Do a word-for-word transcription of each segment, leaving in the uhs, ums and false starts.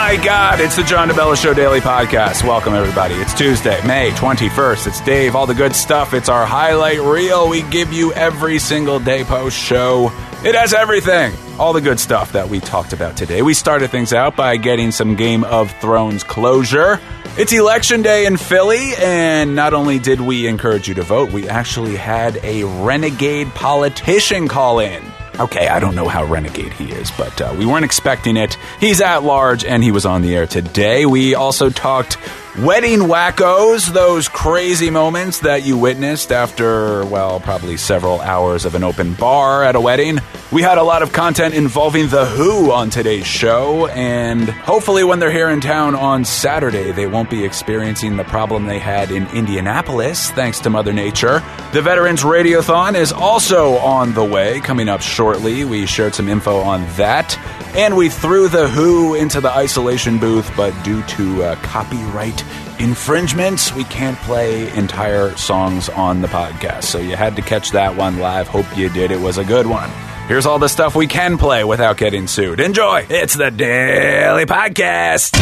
my God, it's the John DeBella Show Daily Podcast. Welcome, everybody. It's Tuesday, May twenty-first. It's Dave, all the good stuff. It's our highlight reel we give you every single day post-show. It has everything, all the good stuff that we talked about today. We started things out by getting some Game of Thrones closure. It's Election Day in Philly, and not only did we encourage you to vote, we actually had a renegade politician call in. Okay, I don't know how renegade he is, but uh, we weren't expecting it. He's at large, and he was on the air today. We also talked wedding wackos, those crazy moments that you witnessed after, well, probably several hours of an open bar at a wedding. We had a lot of content involving The Who on today's show, and hopefully when they're here in town on Saturday, they won't be experiencing the problem they had in Indianapolis, thanks to Mother Nature. The Veterans Radiothon is also on the way, coming up shortly. We shared some info on that, and we threw The Who into the isolation booth, but due to uh, copyright infringements, we can't play entire songs on the podcast. So you had to catch that one live. Hope you did. It was a good one. Here's all the stuff we can play without getting sued. Enjoy. It's the Daily Podcast.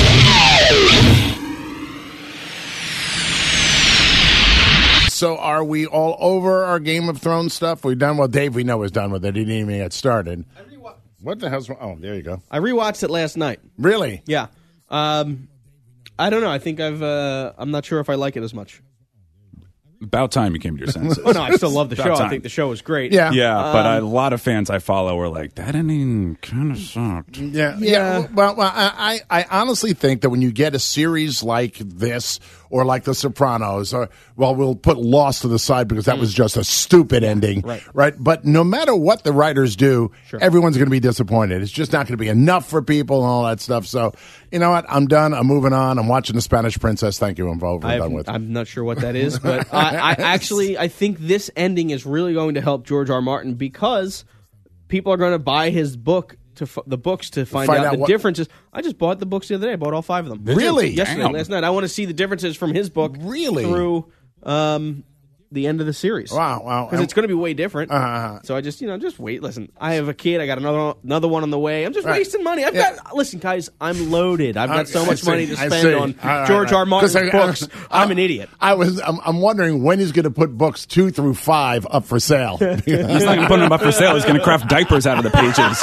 So are we all over our Game of Thrones stuff? We done? Well, Dave, we know is done with it. He didn't even get started. What the hell's wrong? Oh, there you go. I rewatched it last night. Really? Yeah. Um, I don't know. I think I've. Uh, I'm not sure if I like it as much. About time you came to your senses. Oh, no, I still love the show. Time. I think the show is great. Yeah. Yeah, Um, but a lot of fans I follow were like, that ending kind of sucked. Yeah. Yeah. yeah. Well, well I, I honestly think that when you get a series like this or like The Sopranos, or, well, we'll put Lost to the side because that mm. was just a stupid ending. Right. Right. But no matter what the writers do, sure. everyone's going to be disappointed. It's just not going to be enough for people and all that stuff. So, you know what? I'm done. I'm moving on. I'm watching The Spanish Princess. Thank you. I'm over and done with. I'm not sure what that is, but I, I actually I think this ending is really going to help George R. R. Martin because people are going to buy his book to f- the books to find, find out, out the what- differences. I just bought the books the other day. I bought all five of them. Really? Yesterday, Damn. last night. I want to see the differences from his book Really? through um, the end of the series. Wow, wow. Because it's going to be way different. Uh-huh. So I just, you know, just wait. Listen, I have a kid. I got another another one on the way. I'm just Right. wasting money. I've Yeah. got, listen, guys, I'm loaded. I've got Okay, so I much see, money to I spend see. on All right, George right. R. R. Martin's 'Cause I- books. I- I'm an idiot. I was. I'm, I'm wondering when he's going to put books two through five up for sale. He's not going to put them up for sale. He's going to craft diapers out of the pages.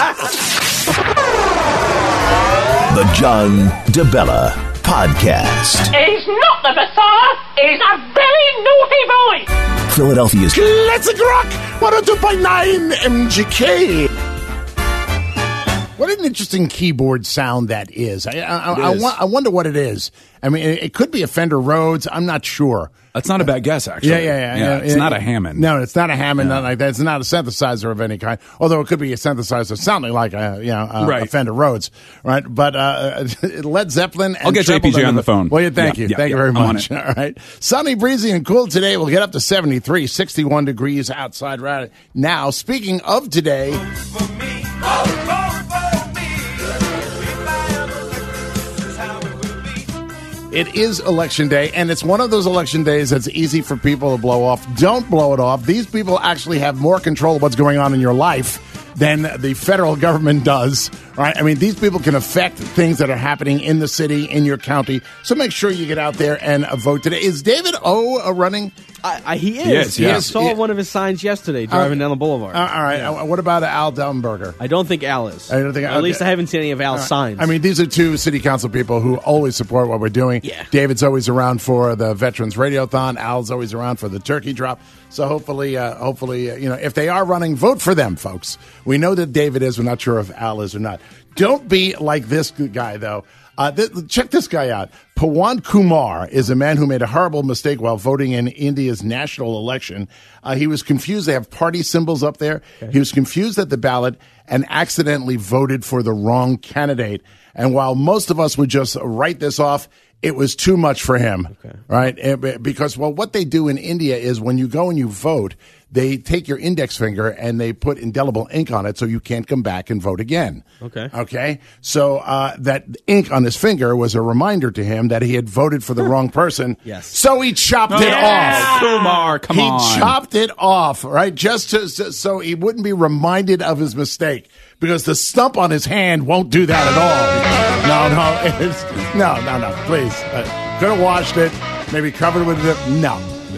The John DeBella Podcast. He's not the Messiah. He's a very naughty boy. Philadelphia's Let's rock one oh two point nine M G K. What an interesting keyboard sound that is. I, I, I, is. wa- I wonder what it is. I mean, it, it could be a Fender Rhodes. I'm not sure. That's not a bad guess, actually. Yeah, yeah, yeah. yeah, It's yeah. not a Hammond. No, it's not a Hammond. Yeah. Nothing like that. It's not a synthesizer of any kind. Although it could be a synthesizer sounding like a, you know, a, Right. a Fender Rhodes, right? But uh, Led Zeppelin. And I'll get J P G tripled on under the phone. Well, yeah, thank Yeah, you, yeah, thank you yeah. very I'm on much. it. All right, sunny, breezy, and cool today. We'll get up to seventy-three, sixty-one degrees outside right now. Speaking of today. It is election day, and it's one of those election days that's easy for people to blow off. Don't blow it off. These people actually have more control of what's going on in your life than the federal government does, right? I mean, these people can affect things that are happening in the city, in your county. So make sure you get out there and uh, vote today. Is David O uh, running? I, I, he is. He is, yeah. I saw Yeah. one of his signs yesterday driving Uh, down the boulevard. Uh, all right. Uh, what about Al Dumberger? I don't think Al is. I don't think- Or at least okay. I haven't seen any of Al's All right. signs. I mean, these are two city council people who always support what we're doing. Yeah. David's always around for the Veterans Radiothon. Al's always around for the turkey drop. So hopefully, uh, hopefully, uh, you know, if they are running, vote for them, folks. We know that David is. We're not sure if Al is or not. Don't be like this guy, though. Uh, th- check this guy out. Pawan Kumar is a man who made a horrible mistake while voting in India's national election. Uh, he was confused. They have party symbols up there. Okay. He was confused at the ballot and accidentally voted for the wrong candidate. And while most of us would just write this off, it was too much for him, okay. right? Because, well, what they do in India is when you go and you vote, they take your index finger and they put indelible ink on it so you can't come back and vote again. Okay. Okay. So uh, that ink on his finger was a reminder to him that he had voted for the wrong person. Yes. So he chopped it Yeah. off. Kumar, come he on. chopped it off, right? Just to, so, so he wouldn't be reminded of his mistake. Because the stump on his hand won't do that at all. No, no, it's, no, no, no. Please, uh, could have washed it, maybe covered with it. No.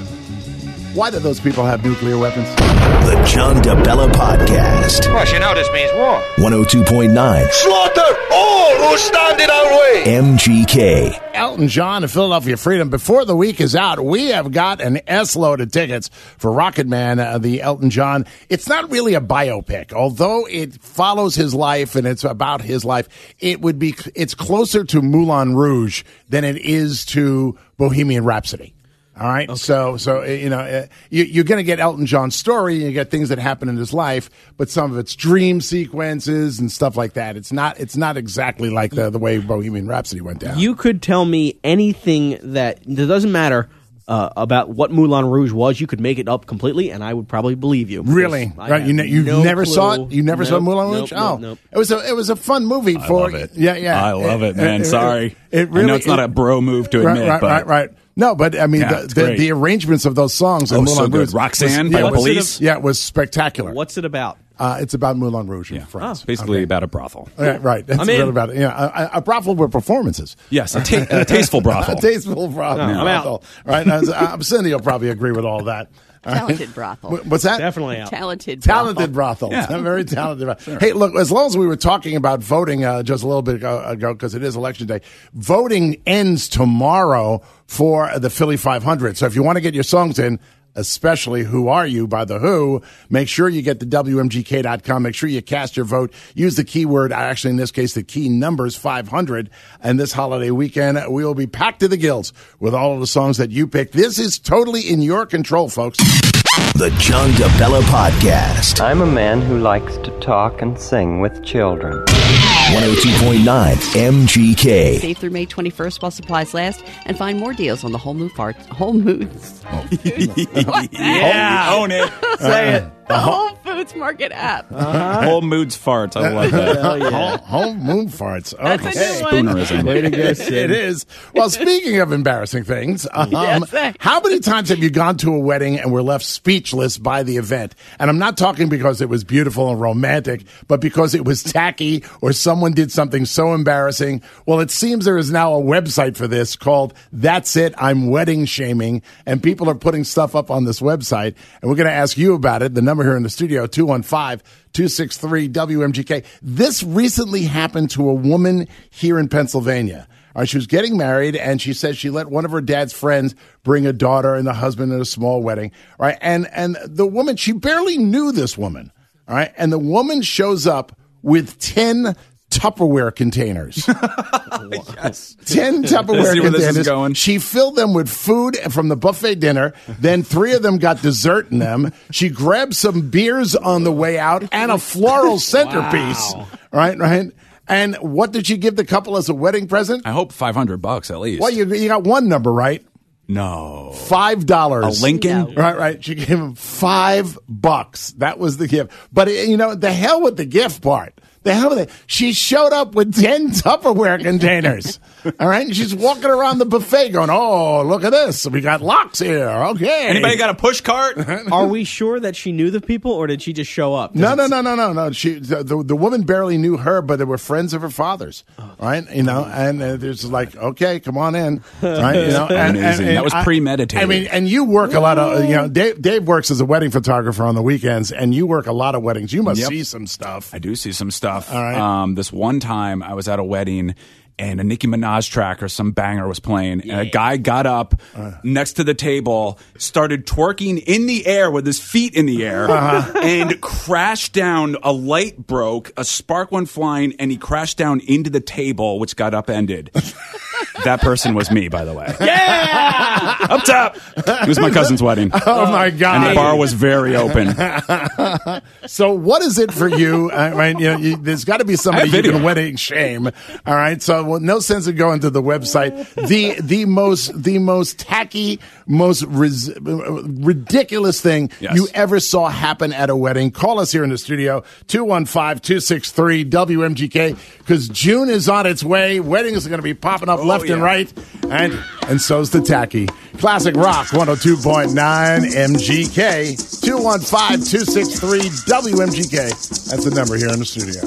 Why do those people have nuclear weapons? The John DeBella Podcast. Well, you know this means war. one oh two point nine Slaughter all who stand in our way. M G K. Elton John and Philadelphia Freedom. Before the week is out, we have got an S-load of tickets for Rocket Man, uh, the Elton John. It's not really a biopic, although it follows his life and it's about his life. It would be, it's closer to Moulin Rouge than it is to Bohemian Rhapsody. All right, okay. so so you know uh, you, you're going to get Elton John's story. You get things that happen in his life, but some of it's dream sequences and stuff like that. It's not it's not exactly like the the way Bohemian Rhapsody went down. You could tell me anything that it doesn't matter uh, about what Moulin Rouge was. You could make it up completely, and I would probably believe you. Really? Right? You, ne- you no never clue. saw it. You never nope, saw Moulin Rouge. Nope, oh, nope, nope. it was a it was a fun movie. I For love it. Yeah, yeah. I love it, man. It, it, Sorry. It, it really, I know it's not it, a bro move to right, admit, right, but right, right. No, but I mean Yeah, the, it's the great. the arrangements of those songs. Oh, in Moulin so good. Rouge Roxanne was, by yeah, the was- Police? Yeah, it was spectacular. What's it about? Uh, it's about Moulin Rouge in yeah, France. it's basically Okay. about a brothel. Right, right. That's I'm in. really about it. Yeah, a, a brothel with performances. Yes, a, ta- a tasteful brothel. A tasteful brothel. No, I'm out. brothel. Right. Uh, Cindy will probably agree with all that. All right. Talented brothel. Wh- What's that? Definitely out. Talented Talented brothel. Yeah. Very talented brothel. Hey, look, as long as we were talking about voting uh, just a little bit ago, because it is election day, voting ends tomorrow for the Philly five hundred. So if you want to get your songs in, especially Who Are You by The Who, make sure you get to W M G K dot com. Make sure you cast your vote. Use the keyword, actually in this case, the key numbers five hundred. And this holiday weekend, we will be packed to the gills with all of the songs that you pick. This is totally in your control, folks. The John DeBella Podcast. I'm a man who likes to talk and sing with children. one oh two point nine M G K. Save through May twenty-first while supplies last, and find more deals on the Whole Mood Farts. Whole Moods. Yeah, own it. Say it. The Whole Foods Market app. Whole Moods farts. I love that. Hell yeah. Home moon farts. That's Okay. a new one. Spoonerism. Way to go, Sid. It is. Well, speaking of embarrassing things, um, Yes, thanks. how many times have you gone to a wedding and were left speechless by the event? And I'm not talking because it was beautiful and romantic, but because it was tacky or someone did something so embarrassing. Well, it seems there is now a website for this called That's It, I'm Wedding Shaming, and people are putting stuff up on this website, and we're going to ask you about it. The number here in the studio, two one five, two six three, W M G K. This recently happened to a woman here in Pennsylvania. All right, she was getting married, and she said she let one of her dad's friends bring a daughter and the husband in a small wedding. All right, and and the woman, she barely knew this woman. All right, and the woman shows up with ten Tupperware containers. Yes. Ten I Tupperware see where this is containers. going. She filled them with food from the buffet dinner. Then three of them got dessert in them. She grabbed some beers on the way out and a floral centerpiece. Wow. Right, right. And what did she give the couple as a wedding present? I hope five hundred bucks at least. Well, you, you got one number right. No. Five dollars. A Lincoln? Right, right. She gave him five bucks. That was the gift. But, you know, the hell with the gift part. The hell with it. She showed up with ten Tupperware containers. All right. And she's walking around the buffet going, oh, look at this. We got lox here. Okay. Anybody got a push cart? Are we sure that she knew the people, or did she just show up? No, no, no, no, no, no. She, the, the, the woman barely knew her, but they were friends of her father's, right? You know, and uh, there's like, okay, come on in, right? You know, and, and, Amazing. and That was I- premeditated. I mean, and you work a lot of, you know, Dave, Dave works as a wedding photographer on the weekends, and you work a lot of weddings. You must Yep. see some stuff. I do see some stuff. All right. Um, this one time I was at a wedding and a Nicki Minaj track or some banger was playing, and a guy got up Uh. next to the table, started twerking in the air with his feet in the air, Uh-huh. and crashed down. A light broke, a spark went flying, and he crashed down into the table, which got upended. That person was me, by the way. Yeah! Up top! It was my cousin's wedding. Oh my God! And the bar was very open. So, what is it for you? I mean, you know, you, there's got to be somebody I have you video. can wedding shame. All right, so well, no sense of going to the website. The the most the most tacky, most ris- ridiculous thing Yes. you ever saw happen at a wedding. Call us here in the studio, two one five, two six three, W M G K, because June is on its way. Weddings are going to be popping up Oh, left and yeah. right, and and so's the tacky. Classic Rock, one oh two point nine M G K, two one five, two six three, W M G K. That's the number here in the studio.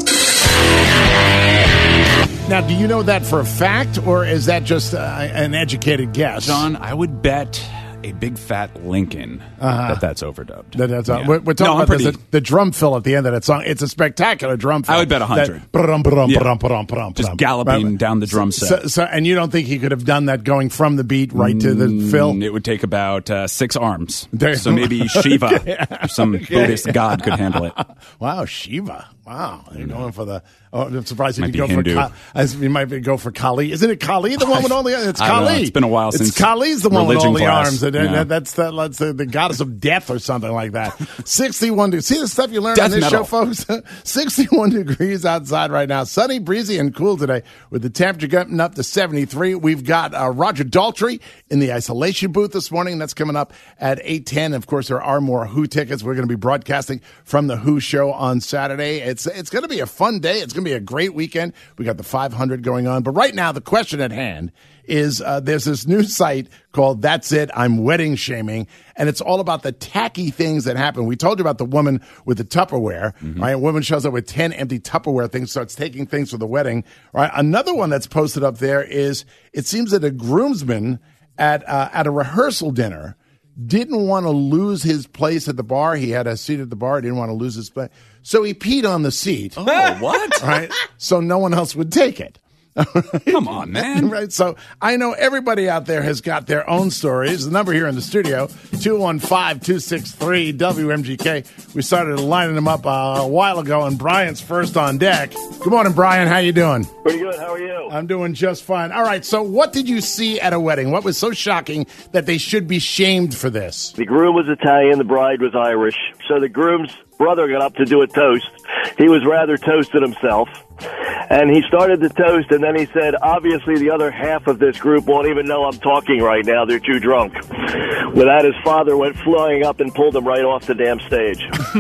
Now, do you know that for a fact, or is that just uh, an educated guess? John, I would bet a big fat Lincoln that that's overdubbed. That, that's all. Yeah. We're, we're talking No, I'm about pretty- this, the drum fill at the end of that song. It's a spectacular drum fill. I would bet one hundred. That brum, brum, Yeah. brum, brum, brum, Just brum. galloping Right. down the drum So, set. so, and you don't think he could have done that going from the beat right to the fill? Mm, It would take about uh, six arms. There- So maybe Shiva, or some Buddhist god, could handle it. Wow, Shiva. Wow, you're going for the. Oh, I'm surprised you Might didn't be go Hindu. for. Ka- as you might be- go for Kali. Isn't it Kali, the one with all the? It's I don't know. Kali. It's been a while it's since Kali's the one with all religion the class. arms. And, and Yeah. that's the, that's the the goddess of death or something like that. Sixty-one. De- See the stuff you learn Death on this metal. show, folks. Sixty-one degrees outside right now. Sunny, breezy, and cool today, with the temperature getting up to seventy-three. We've got uh, Roger Daltrey in the isolation booth this morning. That's coming up at eight ten. Of course, there are more Who tickets. We're going to be broadcasting from the Who show on Saturday. It's it's going to be a fun day. It's going to be a great weekend. We got the five hundred going on. But right now, the question at hand is uh, there's this new site called That's It, I'm Wedding Shaming, and it's all about the tacky things that happen. We told you about the woman with the Tupperware, right? A woman shows up with ten empty Tupperware things, starts taking things for the wedding, right? Another one that's posted up there is it seems that a groomsman at uh, at a rehearsal dinner didn't want to lose his place at the bar. He had a seat at the bar. He didn't want to lose his place. So he peed on the seat. Oh, what? Right? So no one else would take it. Come on, man. Right. So I know everybody out there has got their own stories. The number here in the studio, two one five, two six three, W M G K. We started lining them up uh, a while ago, and Brian's first on deck. Good morning, Brian. How you doing? Pretty good. How are you? I'm doing just fine. All right. So what did you see at a wedding? What was so shocking that they should be shamed for this? The groom was Italian. The bride was Irish. So the groom's brother got up to do a toast. He was rather toasted himself. And he started the toast, and then he said, obviously the other half of this group won't even know I'm talking right now. They're too drunk. With that, his father went flying up and pulled him right off the damn stage.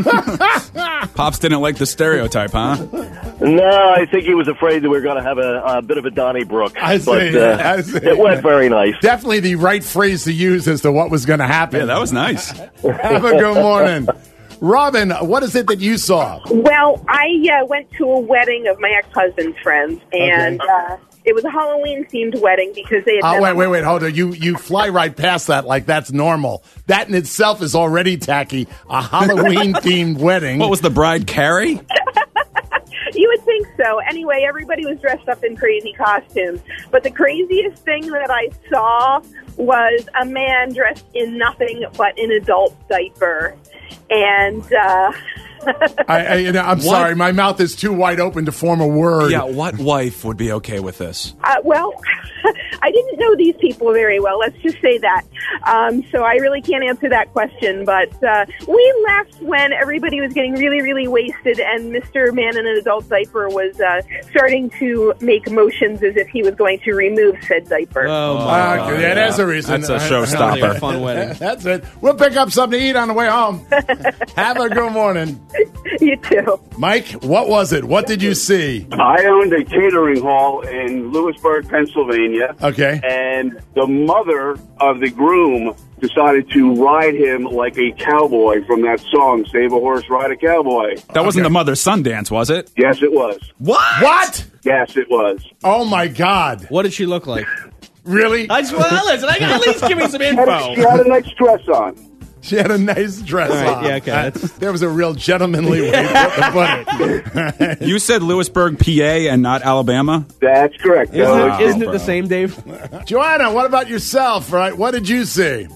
Pops didn't like the stereotype, huh? No, I think he was afraid that we were going to have a, a bit of a Donnybrook. I see. But uh, I see. it went very nice. Definitely the right phrase to use as to what was going to happen. Yeah, that was nice. Have a good morning. Robin, what is it that you saw? Well, I uh, went to a wedding of my ex-husband's friends, and Okay. uh, it was a Halloween-themed wedding because they had Oh, never- wait, wait, wait. Hold on. You, you fly right past that like that's normal. That in itself is already tacky. A Halloween-themed wedding. What was the bride, Carrie? You would think so. Anyway, everybody was dressed up in crazy costumes. But the craziest thing that I saw was a man dressed in nothing but an adult diaper. And, uh... I, I, you know, I'm What? sorry. My mouth is too wide open to form a word. Yeah, what wife would be okay with this? Uh, well, I didn't know these people very well. Let's just say that. Um, so I really can't answer that question. But uh, we left when everybody was getting really, really wasted, and Mister Man in an adult diaper was uh, starting to make motions as if he was going to remove said diaper. Oh, my Uh, God. yeah, that's a reason. That's a Sounds like a showstopper. fun wedding. That's it. We'll pick up something to eat on the way home. Have a good morning. You too. Mike, what was it? What did you see? I owned a catering hall in Lewisburg, Pennsylvania. Okay. And the mother of the groom decided to ride him like a cowboy from that song, Save a Horse, Ride a Cowboy. That wasn't Okay. the mother son dance, was it? Yes, it was. What? What? Yes, it was. Oh, my God. What did she look like? Really? I just want to listen. I got at least give me some She info. had a nice dress on. She had a nice dress All right, on. yeah, okay, Uh, that's- there was a real gentlemanly way to put it. You said Lewisburg, P A, and not Alabama? That's correct. Isn't, Uh, it, isn't it bro. the same, Dave? Joanna, what about yourself, right? What did you see?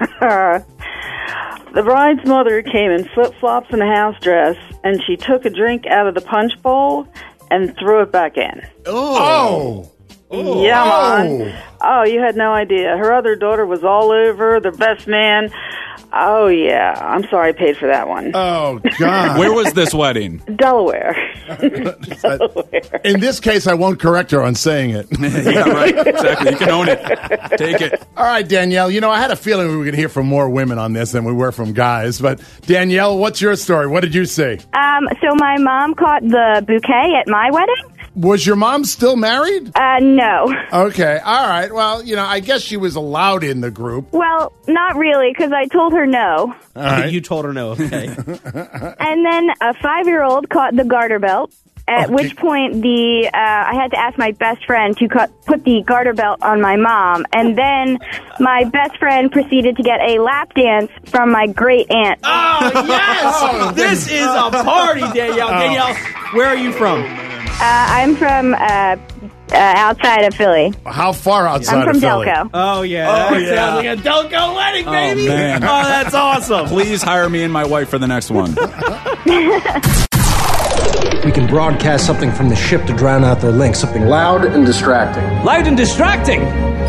The bride's mother came in flip-flops and a house dress, and she took a drink out of the punch bowl and threw it back in. Oh. Oh. Yeah, man. Oh, you had no idea. Her other daughter was all over, the best man. Oh, yeah. I'm sorry I paid for that one. Oh, God. Where was this wedding? Delaware. Delaware. In this case, I won't correct her on saying it. Yeah, right. Exactly. You can own it. Take it. All right, Danielle. You know, I had a feeling we were going to hear from more women on this than we were from guys. But, Danielle, what's your story? What did you see? Um, so my mom caught the bouquet at my wedding. Was your mom still married? Uh, no. Okay. All right. Well, you know, I guess she was allowed in the group. Well, not really, because I told her no. All right. You told her no, okay. And then a five-year-old caught the garter belt, at Okay. which point the uh, I had to ask my best friend to cut, put the garter belt on my mom. And then my best friend proceeded to get a lap dance from my great aunt. Oh, yes! Oh, This is a party, Danielle. Danielle, where are you from? Uh, I'm from uh, uh, outside of Philly. How far outside I'm from of Philly? Delco. Oh, yeah. Oh, That yeah. sounds like a Delco wedding, baby. Oh, man. Oh, that's awesome. Please hire me and my wife for the next one. We can broadcast something from the ship to drown out their links, something loud and distracting. Loud and distracting?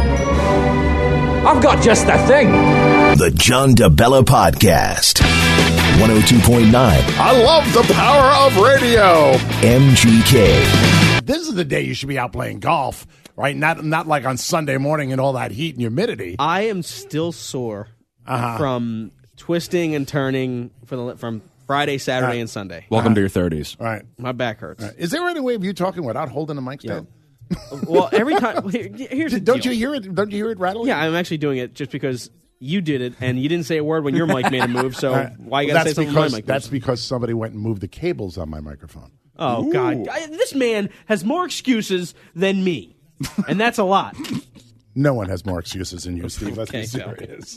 I've got just that thing. The John DeBella Podcast. one oh two point nine I love the power of radio. M G K. This is the day you should be out playing golf, right? Not not like on Sunday morning in all that heat and humidity. I am still sore Uh-huh. from twisting and turning for the from Friday, Saturday, Right. and Sunday. Welcome to your thirties. All right. My back hurts. Is there any way of you talking without holding the mic stand? Well, every time. Here, here's the Don't deal. you hear it? Don't you hear it rattling? Yeah, I'm actually doing it just because you did it, and you didn't say a word when your mic made a move. So All right. why you Well, gotta that's say something? because when my mic that's moves? because somebody went and moved the cables on my microphone. Oh God, I, this man has more excuses than me, and that's a lot. No one has more excuses than you, Steve. Let's be Okay, so- serious.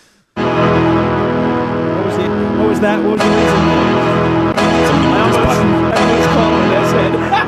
What was the? What was that? What was the reason? I almost, I almost called him that's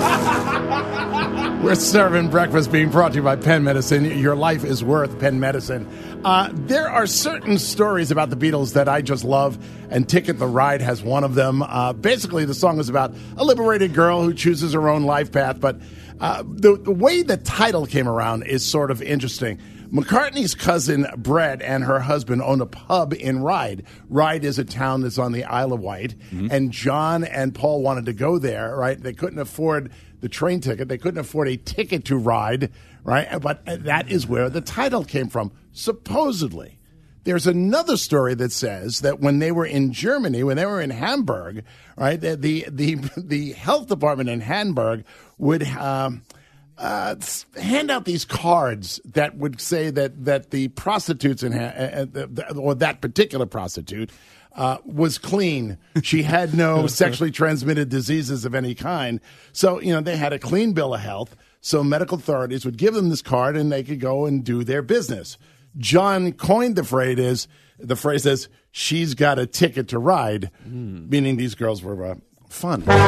it. We're serving breakfast being brought to you by Penn Medicine. Your life is worth Penn Medicine. Uh, there are certain stories about the Beatles that I just love, and Ticket the Ride has one of them. Uh, basically, the song is about a liberated girl who chooses her own life path, but uh, the, the way the title came around is sort of interesting. McCartney's cousin Brett and her husband own a pub in Ryde. Ryde is a town that's on the Isle of Wight, Mm-hmm. and John and Paul wanted to go there, right? They couldn't afford the train ticket. They couldn't afford a ticket to Ryde, right? But that is where the title came from, supposedly. There's another story that says that when they were in Germany, when they were in Hamburg, right, the the the, the health department in Hamburg would um, uh, hand out these cards that would say that that the prostitutes in ha- uh, or that particular prostitute uh, was clean. She had no sexually transmitted diseases of any kind. So you know they had a clean bill of health. So medical authorities would give them this card, and they could go and do their business. John coined the phrase is the phrase is she's got a ticket to ride, mm. meaning these girls were uh, fun. The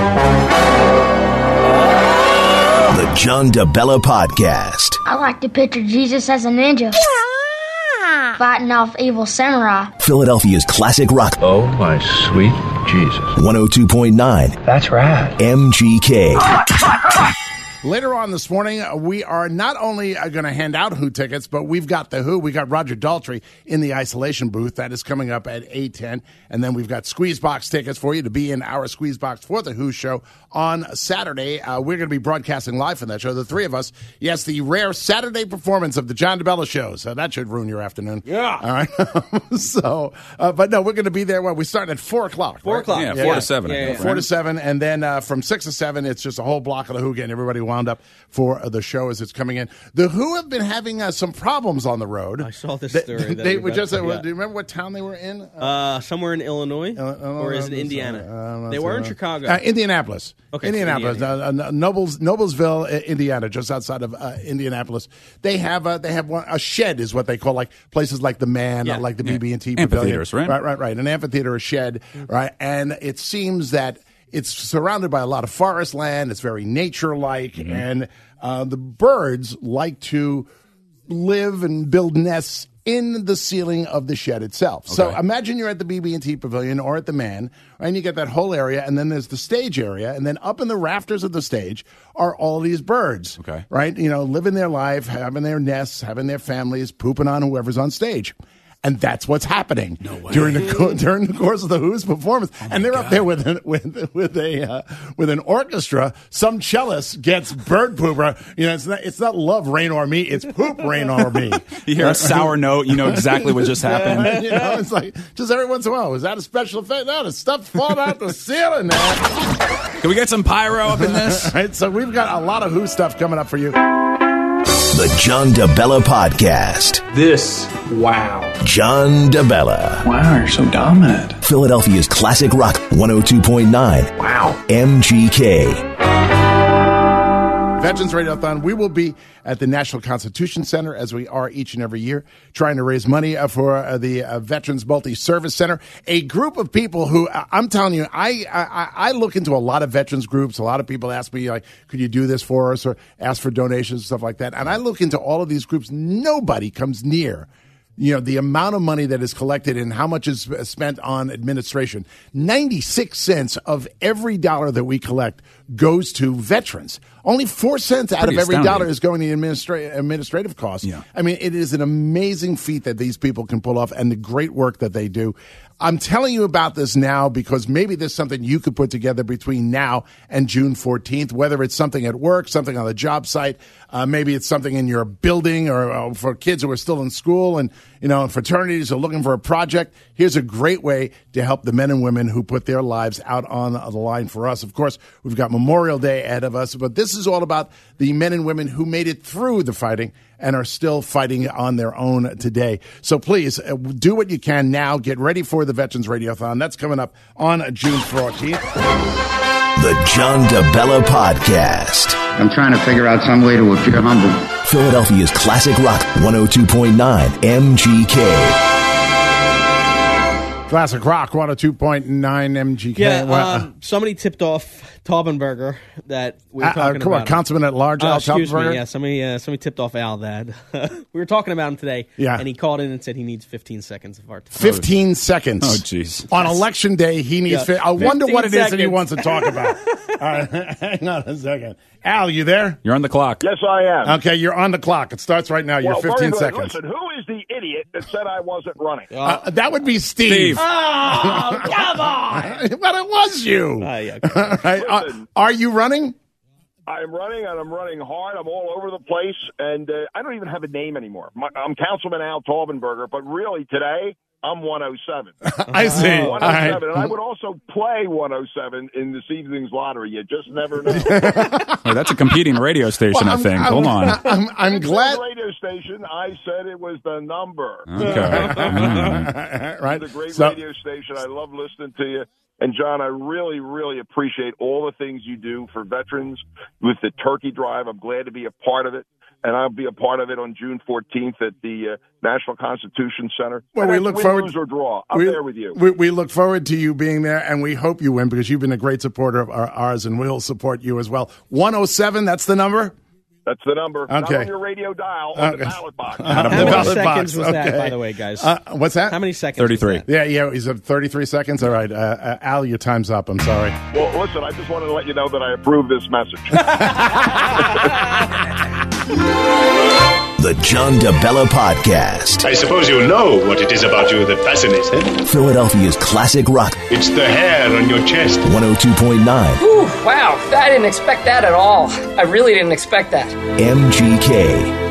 John DeBella Podcast. I like to picture Jesus as a ninja. Fighting off evil samurai. Philadelphia's classic rock. Oh, my sweet Jesus. one oh two point nine That's right. M G K. Later on this morning, uh, we are not only uh, going to hand out Who tickets, but we've got the Who. We got Roger Daltrey in the isolation booth. That is coming up at eight ten. And then we've got Squeezebox tickets for you to be in our Squeezebox for the Who show on Saturday. Uh, we're going to be broadcasting live from that show, the three of us. Yes, the rare Saturday performance of the John DeBella show. So that should ruin your afternoon. Yeah. All right. so, uh, but no, we're going to be there. Well, we start at four o'clock. Four right? o'clock. Yeah, Yeah, four yeah. to seven. Yeah, I yeah, think, yeah. Four to right? seven, and then uh, from six to seven, it's just a whole block of the Who getting everybody wound up for uh, the show as it's coming in. The Who have been having uh, some problems on the road. I saw this They- story. that They you're were about just. to- Uh, yeah. Do you remember what town they were in? Uh, Uh, somewhere in Illinois, uh, or is it uh, Indiana? uh, they uh, were in uh, Chicago. Uh, Indianapolis. Okay, Indianapolis. Indiana. Uh, uh, Nobles, Noblesville, uh, Indiana, just outside of uh, Indianapolis. They have uh, they have one, a shed, is what they call like places like the Man, Yeah. uh, like the Yeah. B B and T Amphitheaters, Pavilion. right? Right, right, right. An amphitheater, a shed, right, and it seems that it's surrounded by a lot of forest land. It's very nature-like, Mm-hmm. and uh, the birds like to live and build nests in the ceiling of the shed itself. Okay. So imagine you're at the B B and T Pavilion or at the Man, and you get that whole area, and then there's the stage area, and then up in the rafters of the stage are all these birds, okay. right? You know, living their life, having their nests, having their families, pooping on whoever's on stage. And that's what's happening no during the co- during the course of the Who's performance. Oh and they're God. up there with an, with with a uh, with an orchestra. Some cellist gets bird pooper. You know, it's not it's not love rain or me. It's poop rain or me. You hear a sour note. You know exactly what just happened. You know, it's like just every once in a while. Was that a special effect? No, the stuff falling out the ceiling. There. Can we get some pyro up in this? All right, so we've got a lot of Who stuff coming up for you. The John DeBella Podcast. This, wow. John DeBella. Wow, you're so dominant. Philadelphia's classic rock one oh two point nine. Wow. M G K. Veterans Radiothon. We will be at the National Constitution Center, as we are each and every year, trying to raise money uh, for uh, the uh, Veterans Multi-Service Center. A group of people who, uh, I'm telling you, I, I I look into a lot of veterans groups. A lot of people ask me, like, could you do this for us, or ask for donations and stuff like that. And I look into all of these groups. Nobody comes near, you know, the amount of money that is collected and how much is spent on administration. ninety-six cents of every dollar that we collect goes to veterans. Only four cents out of every astounding. dollar is going to administra- administrative costs. Yeah. I mean, it is an amazing feat that these people can pull off and the great work that they do. I'm telling you about this now because maybe there's something you could put together between now and June fourteenth, whether it's something at work, something on the job site, uh, maybe it's something in your building, or uh, for kids who are still in school and, you know, fraternities are looking for a project. Here's a great way to help the men and women who put their lives out on the line for us. Of course, we've got Memorial Day ahead of us, but this is all about the men and women who made it through the fighting and are still fighting on their own today. So please uh, do what you can now. Get ready for the Veterans Radiothon. That's coming up on June fourteenth. The John DeBella Podcast. I'm trying to figure out some way to appear humble. Philadelphia's classic rock one oh two point nine M G K. Classic Rock one oh two point nine M G K. Yeah, Well, um, somebody tipped off Taubenberger that we were uh, talking uh, come about. on, Councilman at Large, Uh, Al excuse Taubenberger? me, yeah, somebody, uh, somebody tipped off Al that we were talking about him today, Yeah. and he called in and said he needs fifteen seconds of our time. fifteen seconds. Oh, jeez. On election day, he needs. Yeah. Fi- I wonder what it is that he seconds. wants to talk about. All right, hang on a second. Al, you there? You're on the clock. Yes, I am. Okay, you're on the clock. It starts right now. You're Well, very fifteen good. seconds. Listen, who is the idiot that said I wasn't running? Uh, that would be Steve. Steve. Oh, come on! But it was you. Uh, yeah, All right. Uh, Listen. are you running? I'm running, and I'm running hard. I'm all over the place, and uh, I don't even have a name anymore. My, I'm Councilman Al Taubenberger, but really today I'm one oh seven. I see. All one oh right. seven, and I would also play one oh seven in this evening's lottery. You just never know. Oh, that's a competing radio station, Well, I think. I'm, Hold I'm, on. I'm, I'm It's glad. a radio station. I said it was the number. Okay. Mm. Right. It's a great So- radio station. I love listening to you. And, John, I really, really appreciate all the things you do for veterans with the turkey drive. I'm glad to be a part of it. And I'll be a part of it on June fourteenth at the uh, National Constitution Center. Well, And we that's look win, forward- lose or draw. I'm we, there with you. We, we look forward to you being there, and we hope you win because you've been a great supporter of our, ours, and we'll support you as well. one oh seven, that's the number? That's the number. Not Okay. on your radio dial, on Okay. the ballot box. How The many ballot seconds box, was that, okay. by the way, guys? Uh, what's that? How many seconds? thirty-three. was that? Yeah, yeah, he's at thirty-three seconds. All right. Uh, uh, Al, your time's up. I'm sorry. Well, listen, I just wanted to let you know that I approve this message. The John DeBella Podcast. I suppose you know what it is about you that fascinates him. Philadelphia's classic rock It's the hair on your chest. one oh two point nine Whew, wow, I didn't expect that at all. I really didn't expect that. M G K.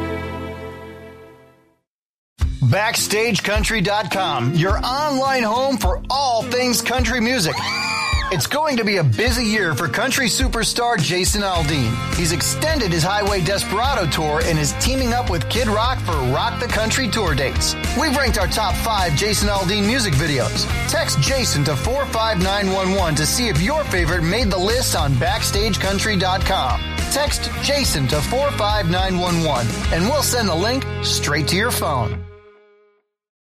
Backstage Country dot com, your online home for all things country music. It's going to be a busy year for country superstar Jason Aldean. He's extended his Highway Desperado tour and is teaming up with Kid Rock for Rock the Country tour dates. We've ranked our top five Jason Aldean music videos. Text Jason to four five nine one one to see if your favorite made the list on Backstage Country dot com. Text Jason to four five nine one one and we'll send the link straight to your phone.